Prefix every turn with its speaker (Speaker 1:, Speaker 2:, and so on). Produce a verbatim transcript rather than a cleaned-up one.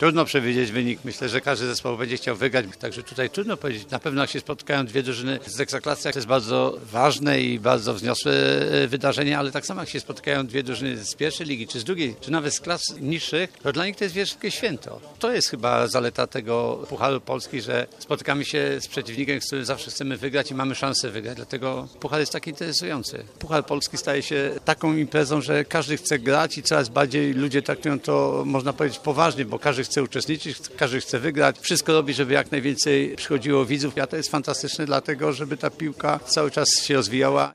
Speaker 1: Trudno przewidzieć wynik. Myślę, że każdy zespół będzie chciał wygrać, także tutaj trudno powiedzieć. Na pewno jak się spotkają dwie drużyny z Ekstraklasy, to jest bardzo ważne i bardzo wzniosłe wydarzenie, ale tak samo jak się spotkają dwie drużyny z pierwszej ligi, czy z drugiej, czy nawet z klas niższych, to dla nich to jest wielkie święto. To jest chyba zaleta tego Pucharu Polski, że spotykamy się z przeciwnikiem, z którym zawsze chcemy wygrać i mamy szansę wygrać. Dlatego Puchar jest tak interesujący. Puchar Polski staje się taką imprezą, że każdy chce grać i coraz bardziej ludzie traktują to, można powiedzieć, poważnie, bo każdy chce uczestniczyć, każdy chce wygrać. Wszystko robi, żeby jak najwięcej przychodziło widzów, a to jest fantastyczne dlatego, żeby ta piłka cały czas się rozwijała.